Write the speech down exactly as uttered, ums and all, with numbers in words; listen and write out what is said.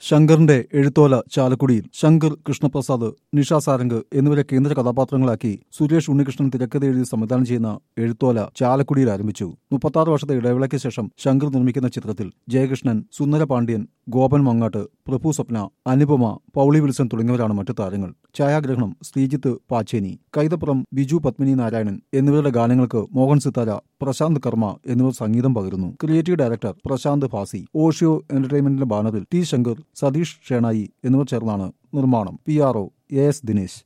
ശങ്കറിന്റെ എഴുത്തോല ചാലക്കുടിയിൽ ശങ്കർ കൃഷ്ണപ്രസാദ് നിഷ സാരംഗ് എന്നിവരെ കേന്ദ്ര കഥാപാത്രങ്ങളാക്കി സുരേഷ് ഉണ്ണികൃഷ്ണൻ തിരക്കഥ എഴുതി സംവിധാനം ചെയ്യുന്ന എഴുത്തോല ചാലക്കുടിയിൽ ആരംഭിച്ചു. മുപ്പത്താറ് വർഷത്തെ ഇടവേളയ്ക്ക് ശേഷം ശങ്കർ നിർമ്മിക്കുന്ന ചിത്രത്തിൽ ജയകൃഷ്ണൻ, സുന്ദര പാണ്ഡ്യൻ, ഗോപൻ മങ്ങാട്ട്, പ്രഭു സ്വപ്ന, അനുപമ, പൗളി വിൽസൺ തുടങ്ങിയവരാണ് മറ്റു താരങ്ങൾ. ഛായാഗ്രഹണം ശ്രീജിത്ത് പാച്ചേനി, കൈതപ്പുറം ബിജു പത്മിനി നാരായണൻ എന്നിവരുടെ ഗാനങ്ങൾക്ക് മോഹൻ സിത്താര, പ്രശാന്ത് കർമ്മ എന്നിവർ സംഗീതം പകരുന്നു. ക്രിയേറ്റീവ് ഡയറക്ടർ പ്രശാന്ത് ഭാസി, ഓഷിയോ എന്റർടൈൻമെന്റിന്റെ ബാനറിൽ ടി ശങ്കർ, സതീഷ് ഷേണായി എന്നിവർ ചേർന്നാണ് നിർമ്മാണം. P R O A S Dinesh.